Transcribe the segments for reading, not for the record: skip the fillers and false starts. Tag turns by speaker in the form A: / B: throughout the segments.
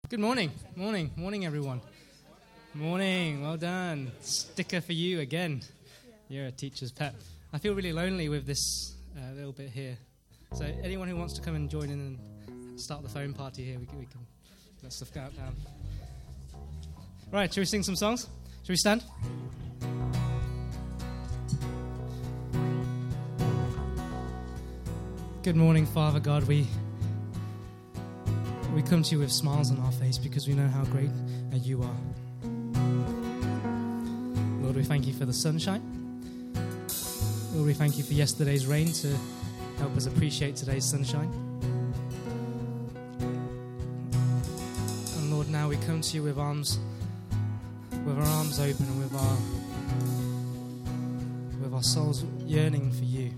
A: Good morning. Morning, everyone. Morning. Well done. Sticker for you again. You're a teacher's pet. I feel really lonely with this little bit here. So anyone who wants to come and join in and start the phone party here, we can let stuff go out down. Right, shall we sing some songs? Shall we stand? Good morning, Father God. We come to you with smiles on our face because we know how great you are. Lord, we thank you for the sunshine. Lord, we thank you for yesterday's rain to help us appreciate today's sunshine. And Lord, now we come to you with our arms open and with our souls yearning for you.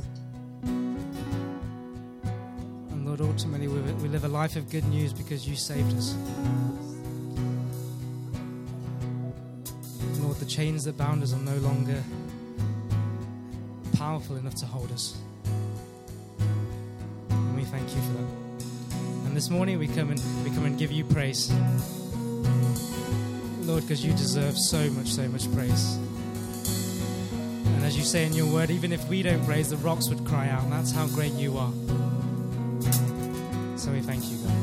A: And Lord, ultimately we live a life of good news because you saved us. Lord, the chains that bound us are no longer powerful enough to hold us. And we thank you for that. And this morning we come and give you praise. Lord, because you deserve so much praise. And as you say in your word, even if we don't praise, the rocks would cry out. And that's how great you are. So we thank you, God.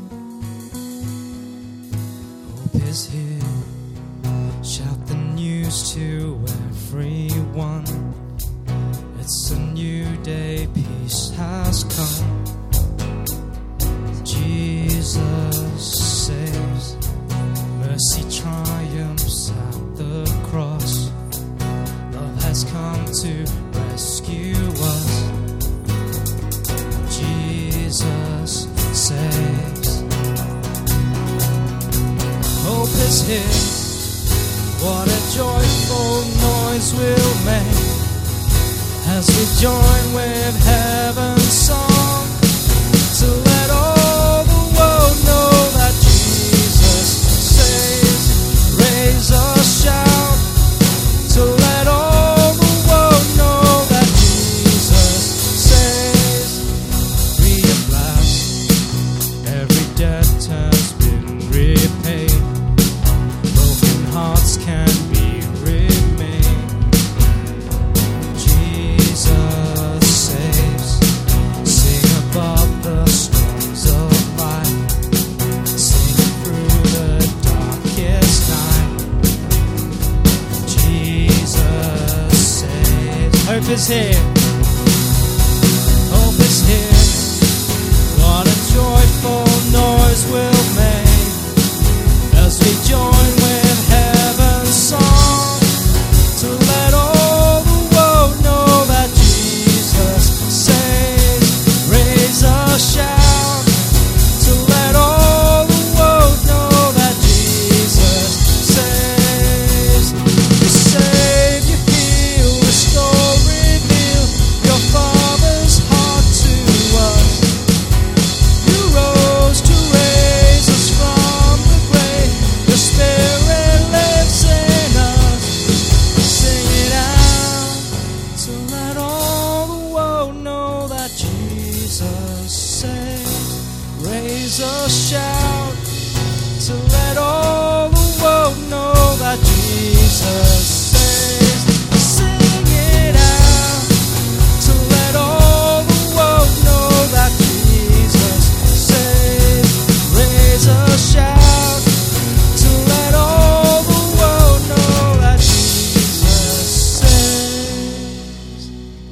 A: Hope is here. Shout the news to everyone. It's a new day, peace has come. Jesus saves. Mercy triumphs at the cross. Love has come to rescue us. Jesus saves. Hope is here. What a joyful noise we'll make as we join with heaven's song to let all the world know that Jesus saves. Raise a shout to let all the world know that Jesus saves. Free at last, every debt has been repaid. Broken hearts can be remade. Jesus saves. Sing above the storms of life. Sing through the darkest night. Jesus saves. Hope is here. Hope is here. What a joyful noise we'll make as we join with heaven's song to let all the world know that Jesus saves. Raise a shout to let all the world know that Jesus saves. You save, you heal, restore, reveal your Father's heart to us. You rose to raise us from the grave. Your Spirit lives in us. Sing it out to let all the world know that Jesus saves. Raise a shout to let all the world know that Jesus saves. Sing it out to let all the world know that Jesus saves. Raise a shout to let all the world know that Jesus saves.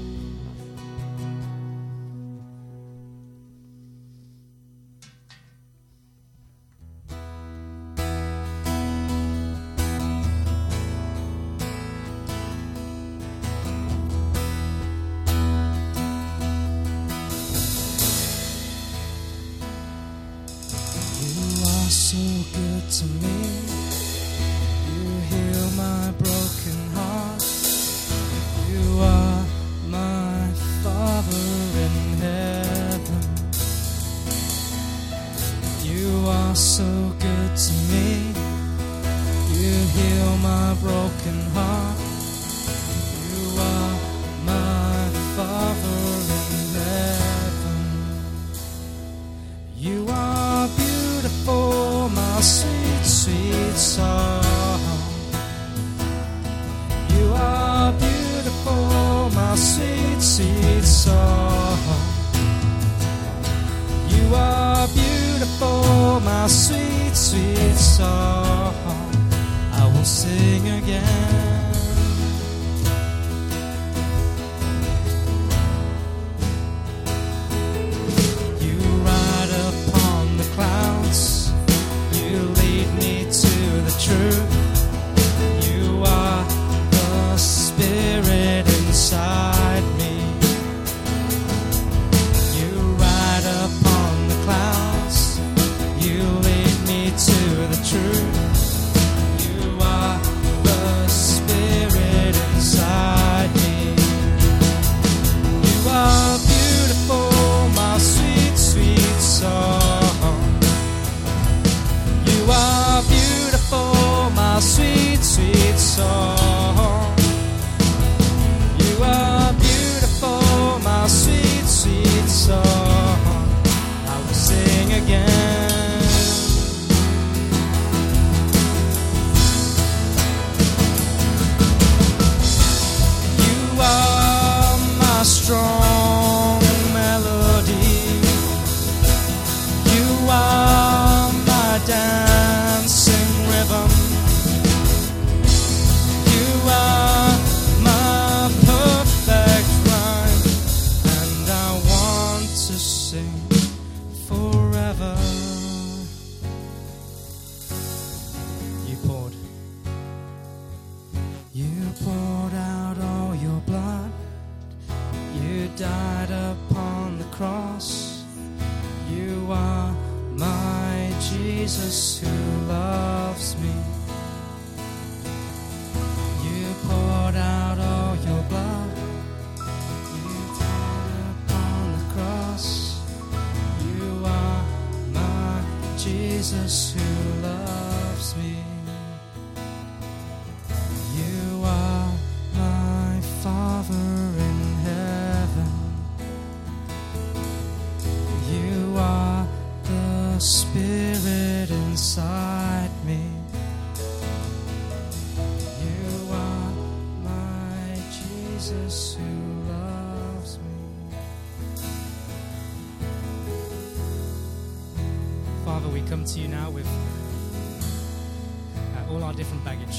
A: You are so good to me. You heal my broken heart. You are my Father in heaven. You are so good to me. You heal my broken heart. You are my Father in heaven. You are beautiful, my
B: sweet, sweet song. You are beautiful, my sweet, sweet song. You are beautiful, my sweet, sweet song. I will sing again. You ride upon the clouds. You lead me to the truth. You are the Spirit inside me. You ride upon the clouds. You lead me to the truth. You are the Spirit inside me. You are beautiful, my sweet, sweet song. You are beautiful, my sweet, sweet song. You are beautiful, my sweet, sweet song. I will sing again. You are my strong melody. You are my dancing rhythm. You are my perfect rhyme, and I want to sing forever. You poured out all your blood. You died upon the cross. You are my Jesus who loves me. You poured out all your blood. You died upon the cross. You are my Jesus who loves me. You are my Father in heaven. You are the Spirit inside me. You are my Jesus who loves me.
A: Father, we come to you now with all our different baggage.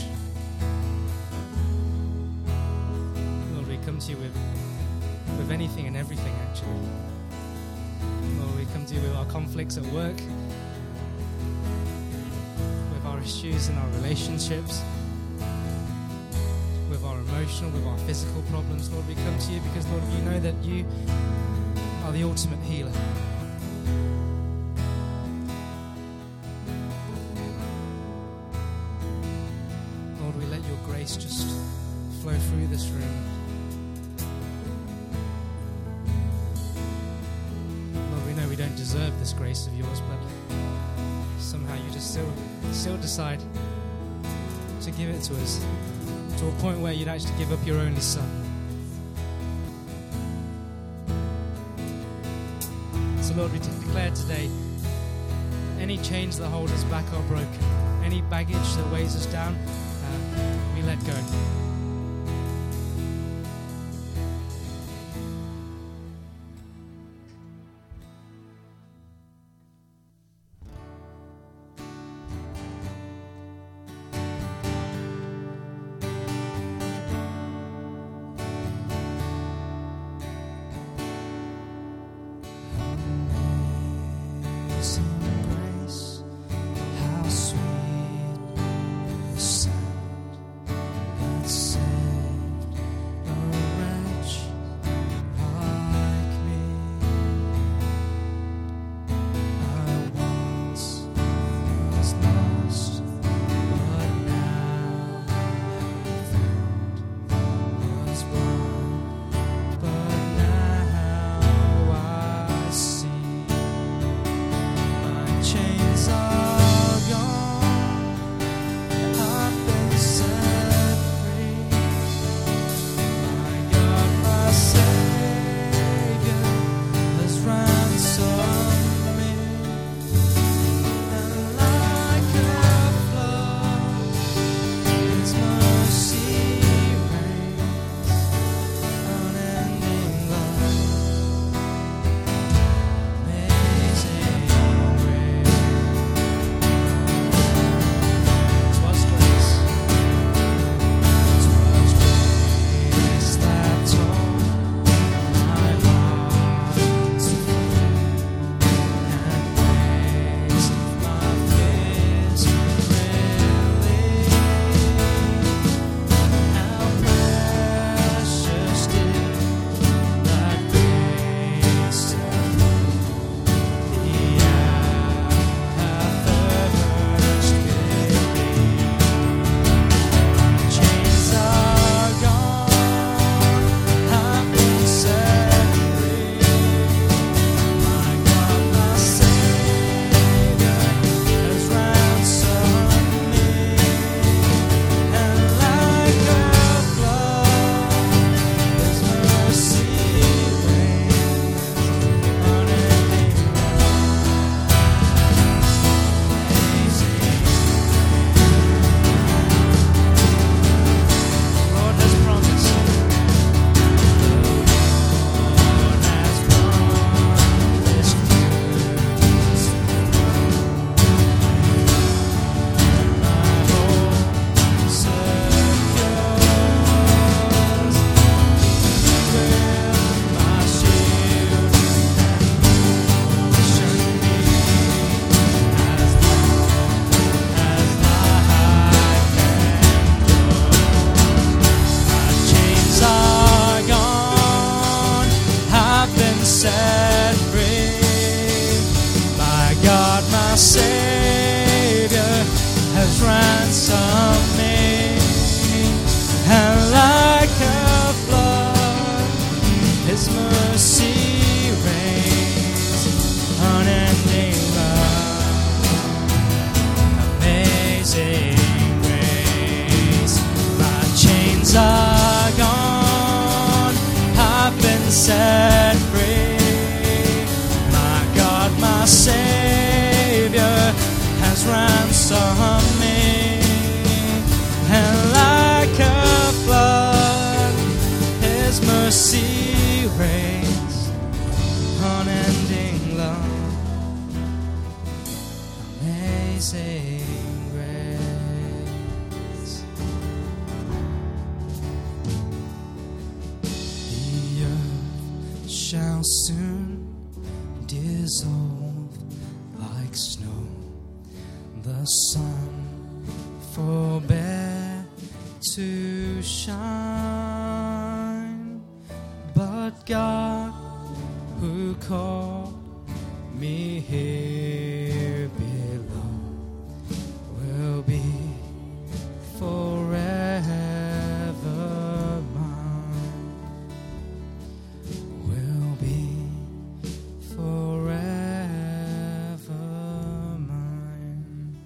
A: Lord, we come to you with anything and everything, actually. Lord, we come to you with our conflicts at work, with our issues in our relationships, with our emotional, with our physical problems. Lord, we come to you because, Lord, you know that you are the ultimate healer. Lord, we let your grace just flow through this room. Lord, we know we don't deserve this grace of yours, but somehow you just still decide to give it to us, to a point where you'd actually give up your only son. So Lord, we declare today that any chains that hold us back are broken. Any baggage that weighs us down, we let go.
B: How sweet the sound that has ransomed me, and like a flood, His mercy reigns, unending love, amazing grace. My chains are gone, I've been set free. My God, my Savior has ransomed me, and like a flood, His mercy reigns, unending love, amazing grace. The earth shall soon dissolve like snow, the sun forbear to shine, but God who called me here below will be forever mine, will be forever mine.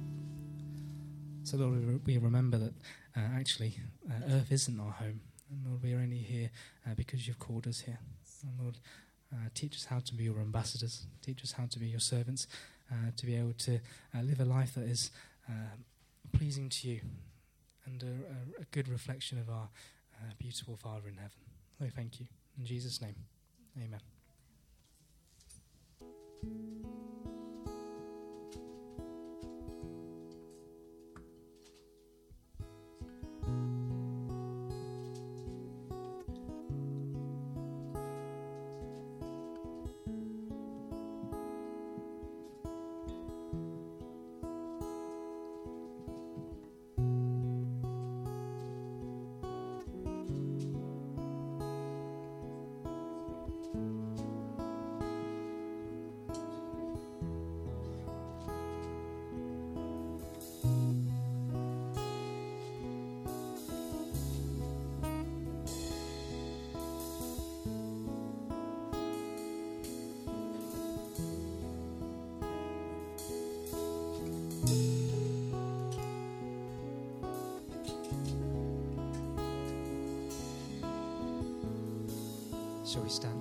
A: So Lord, we remember that actually earth isn't our home. And Lord, we are only here because you've called us here. And Lord, teach us how to be your ambassadors. Teach us how to be your servants, to be able to live a life that is pleasing to you and a good reflection of our beautiful Father in heaven. So thank you. In Jesus' name, amen. Shall we stand?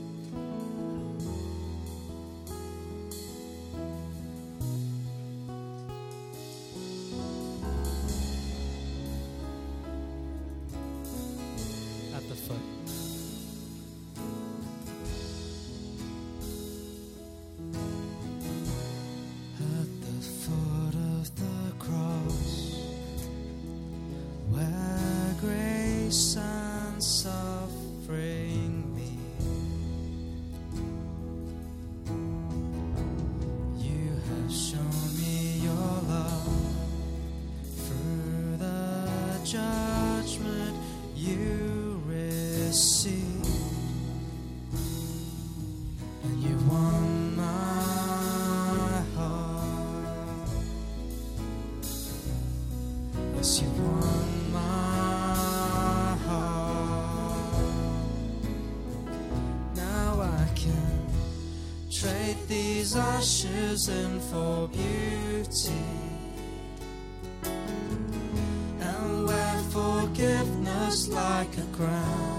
A: At the foot.
B: At the foot of the cross, where grace and suffering meet, you have shown me your love through the judgment you received, and you won my heart. Yes, you won my heart. Now I can trade these ashes in for beauty, and wear forgiveness like a crown.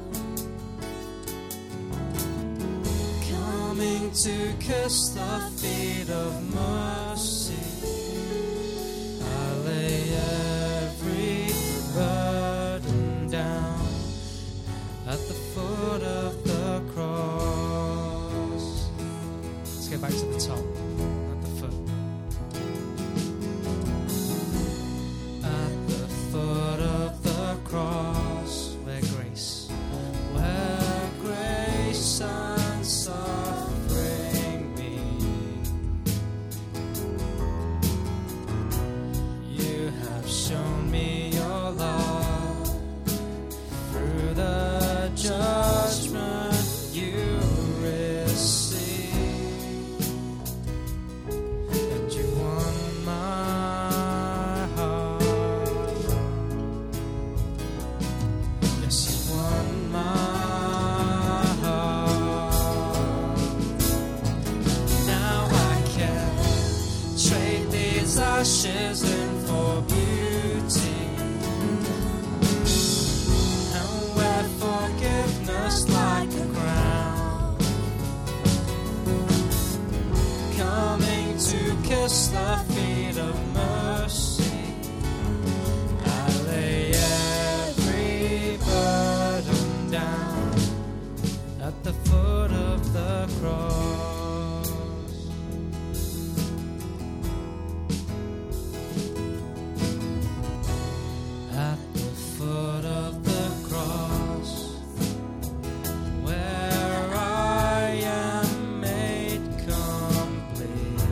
B: Coming to kiss the feet of mercy, I lay every burden down at the foot of the cross.
A: Let's go back to the top. At the foot.
B: At the foot of the cross, where grace and suffering meet, trade these ashes in for beauty, and wear forgiveness like a crown, coming to kiss the feet of mercy. I lay every burden down at the foot of the cross. At the foot of the cross, where I am made complete,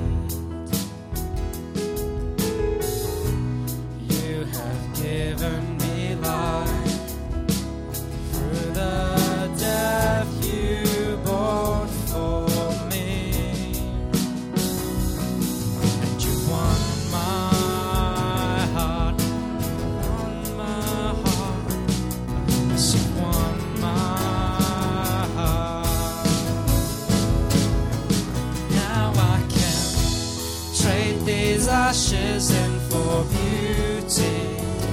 B: you have given me life through the death you bore for me, and you won my heart, yes, you won my heart. Now I can trade these ashes in for beauty,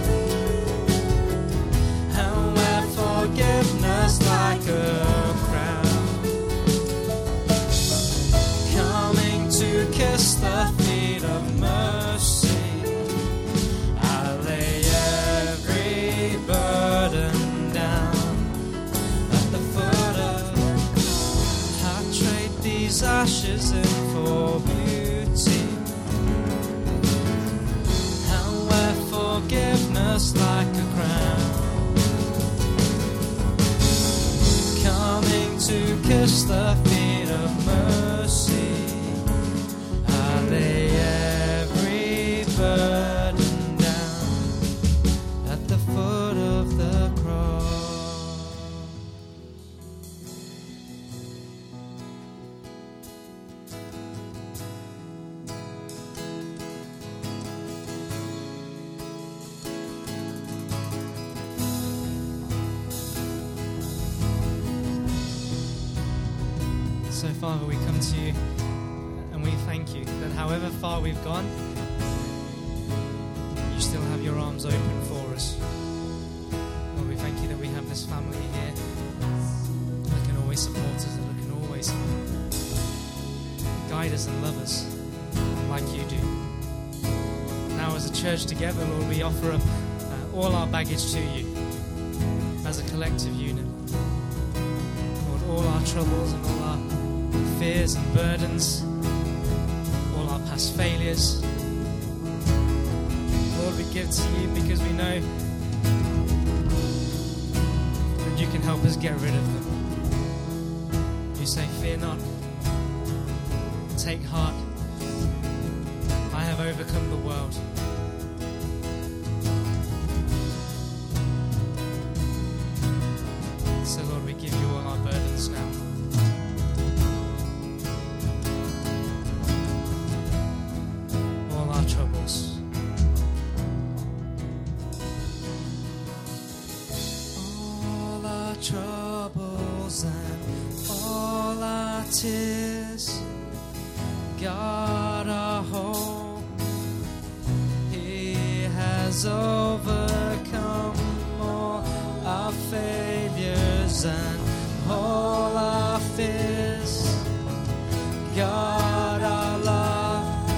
B: and wear forgiveness like a crown, coming to kiss the feet of mercy. I lay every burden down at the foot of. I trade these ashes in for beauty, and wear forgiveness like a crown, coming to kiss the feet of mercy. I lay every burden down at the foot of the cross.
A: So, Father, we come to you and we thank you that however far we've gone, you still have your arms open for us. Lord, we thank you that we have this family here that can always support us, that can always guide us and love us like you do. Now, as a church together, Lord, we offer up all our baggage to you as a collective unit. Lord, all our troubles and all our fears and burdens, all our past failures, Lord, we give to you because we know that you can help us get rid of them. You say, fear not, take heart, I have overcome the world. So Lord, we give you all our burdens now. All our troubles.
B: All our troubles and all our tears, God our hope, He has overcome all our failures and all our fears. God our love,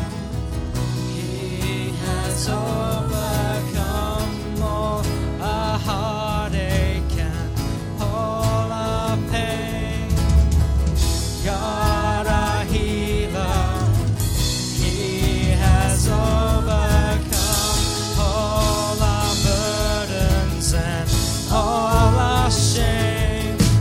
B: He has overcome all our heartache and all our pain. God our healer, He has overcome all our burdens and all our shame.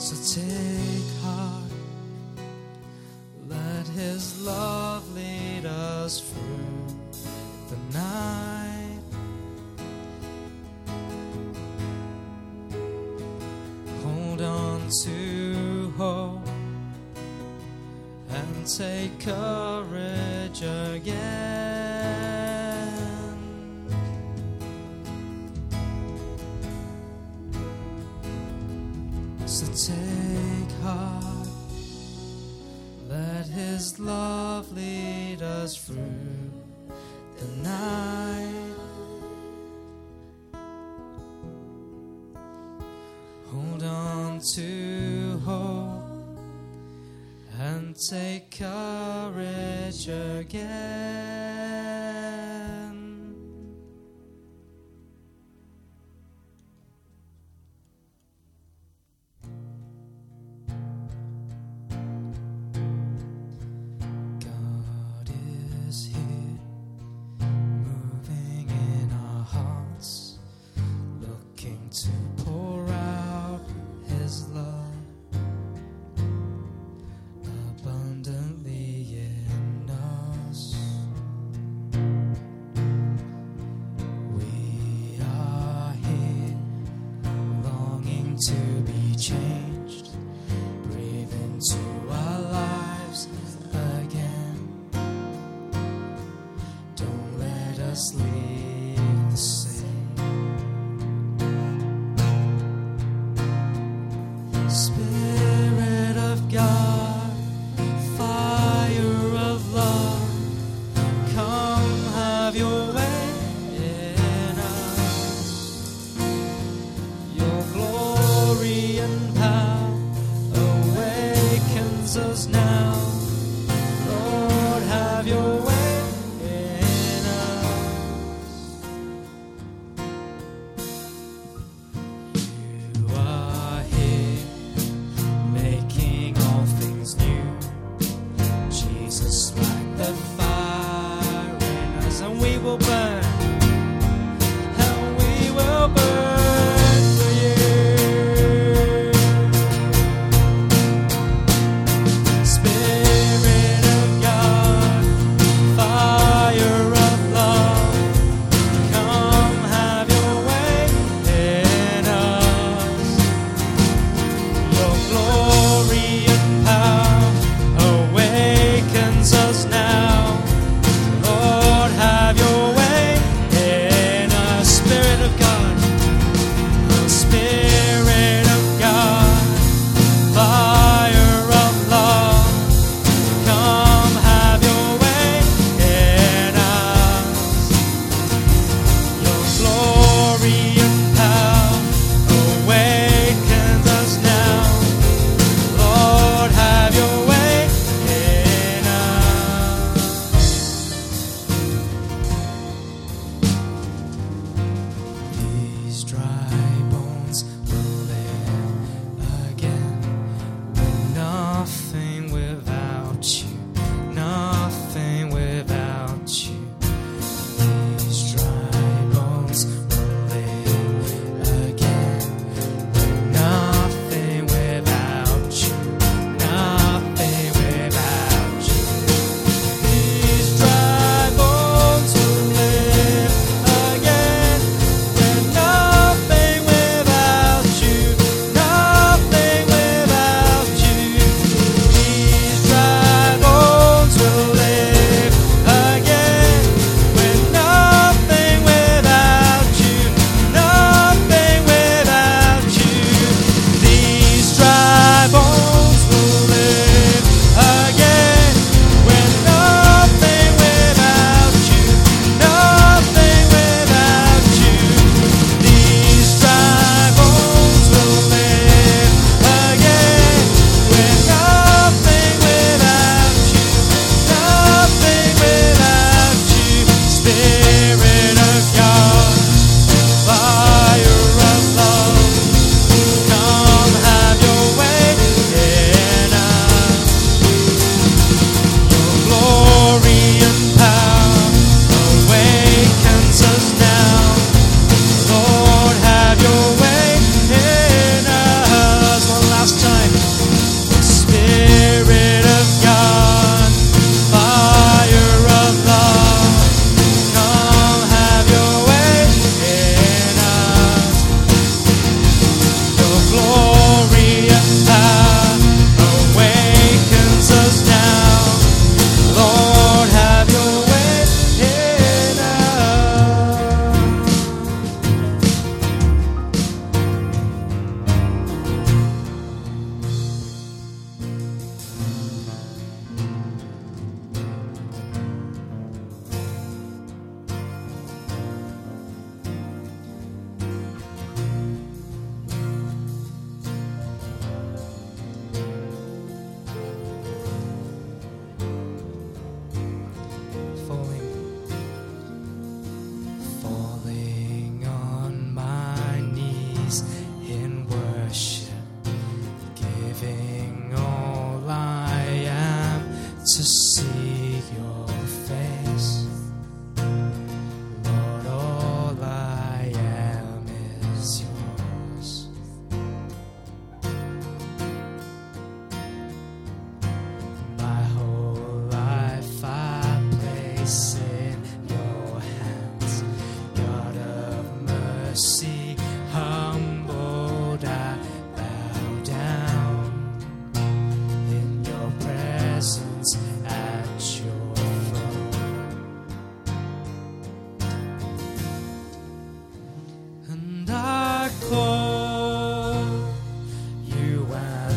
B: So take heart, let His love lead us through the night. Hold on to hope and take courage again. So take heart, let His love lead us through the night. Hold on to hope and take courage again. God is here, moving in our hearts, looking to pour out His love abundantly in us. We are here, longing to be changed. Breathe into our lives again. Don't let us leave the same. Spirit of God, fire of love, come have your way in us. Your glory and power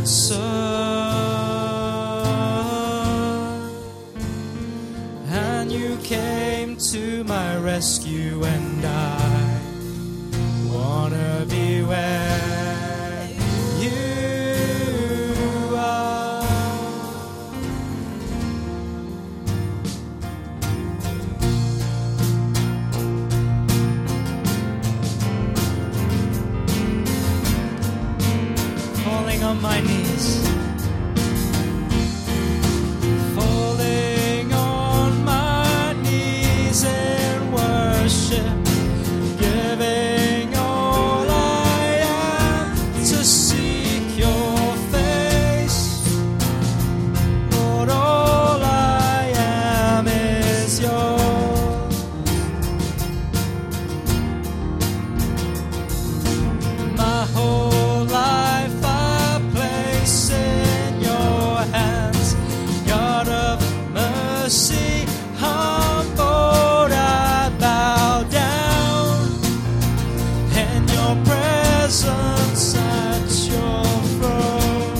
B: and you came to my rescue, and I wanna be where you are.
A: Falling on my knees.
B: Falling on my knees in worship, giving all I am to seek your face. Lord, all I am is yours. My whole life I place in your hands, God of mercy, humbled I bow down in your presence at your throne.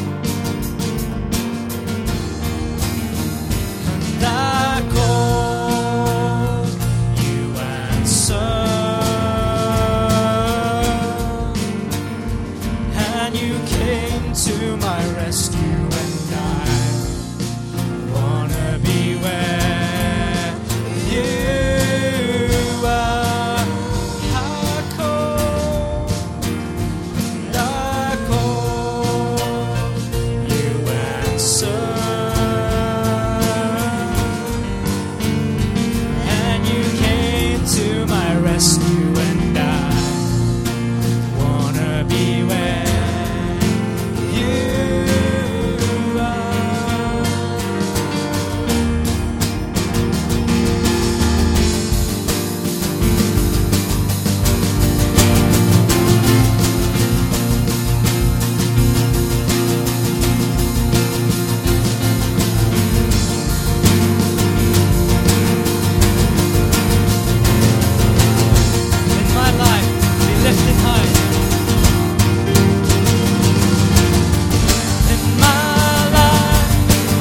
B: And I call, you answer, and you came to my rescue, and I wanna be where you are. I call, you answer, and you came to my rescue, and I wanna be where you are. In my life, be lifted high. In my life,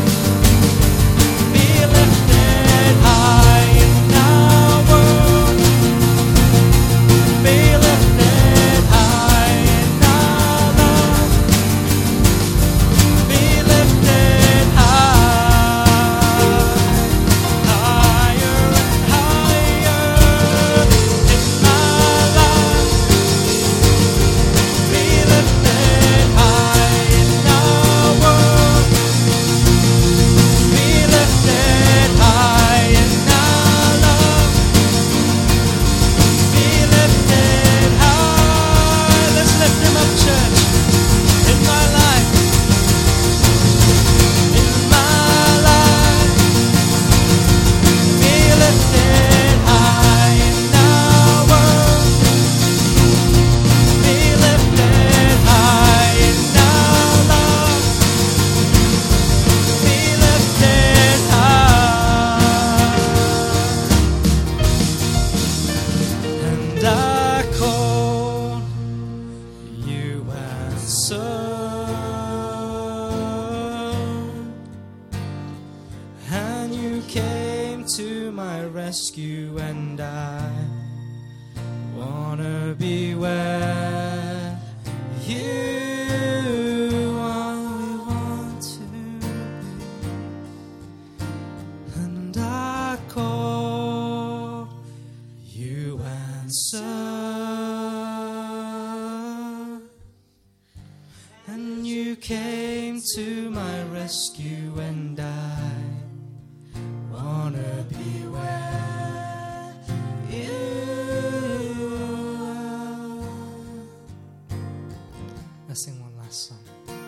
B: be lifted high. In our world, be lifted high. In our love, be lifted high. Higher and higher. In my life, be lifted high. In our world, be lifted high. In our love, be lifted high. Let's lift him up, church. In my life, be lifted high. In our world, be lifted high. In our love, be lifted high. And I call, you answer, and you came to my rescue, and I wanna be where you are. We want to be, and I call, you answer, and you came to my rescue, and I wanna be where you are.
A: Let's sing one last song.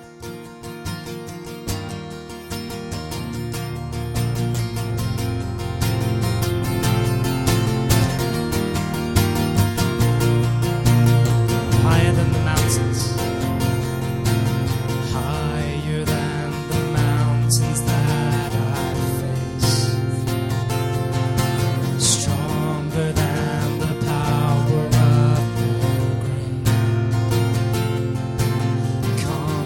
A: Higher than the mountains. Higher than the mountains that I face. Stronger than the power of the grave.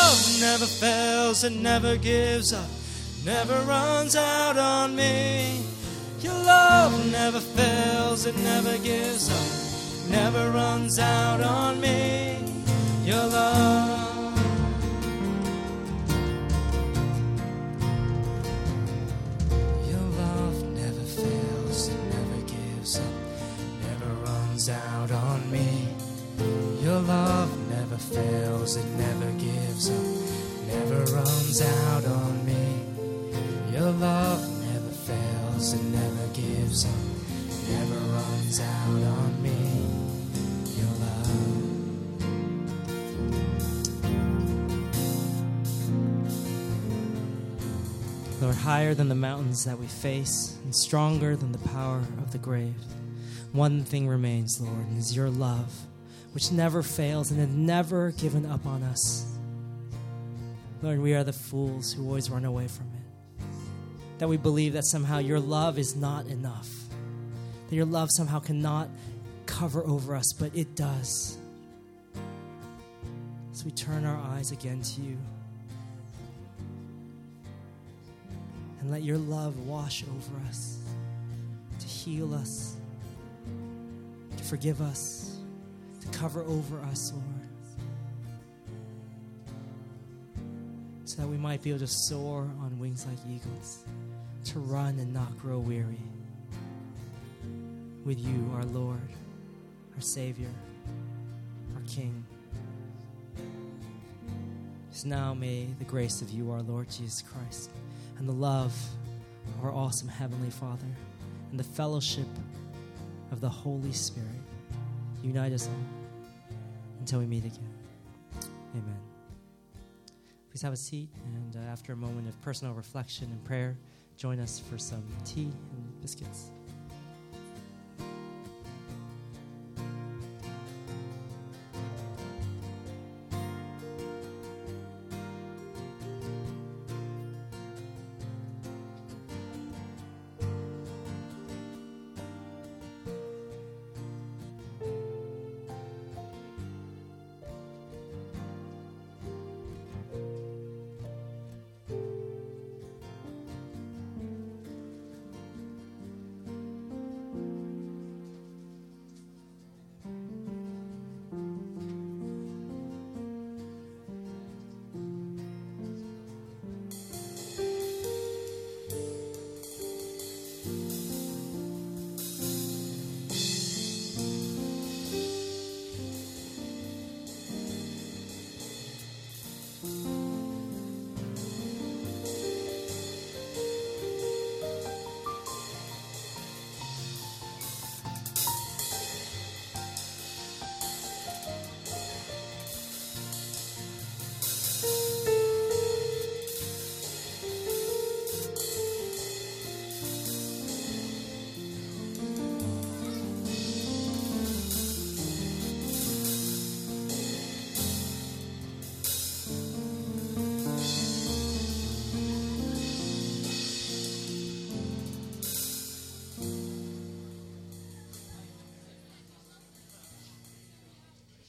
B: love never fails and never gives up, never runs out on me. Your love never fails, it never gives up, never runs out on me. Your love. Your love never fails, it never gives up, never runs out on me. Your love never fails, it never gives up, never runs out on me. Your love never fails, it never gives up, never runs out on me. Your love.
C: Lord, higher than the mountains that we face and stronger than the power of the grave, one thing remains, Lord, and is your love, which never fails and has never given up on us. Lord, we are the fools who always run away from it. That we believe that somehow your love is not enough. That your love somehow cannot cover over us, but it does. So we turn our eyes again to you. And let your love wash over us, to heal us, to forgive us, to cover over us, Lord. So that we might be able to soar on wings like eagles, to run and not grow weary. With you, our Lord, our Savior, our King. So now may the grace of you, our Lord Jesus Christ, and the love of our awesome Heavenly Father, and the fellowship of the Holy Spirit unite us all until we meet again. Amen. Please have a seat, and after a moment of personal reflection and prayer, join us for some tea and biscuits.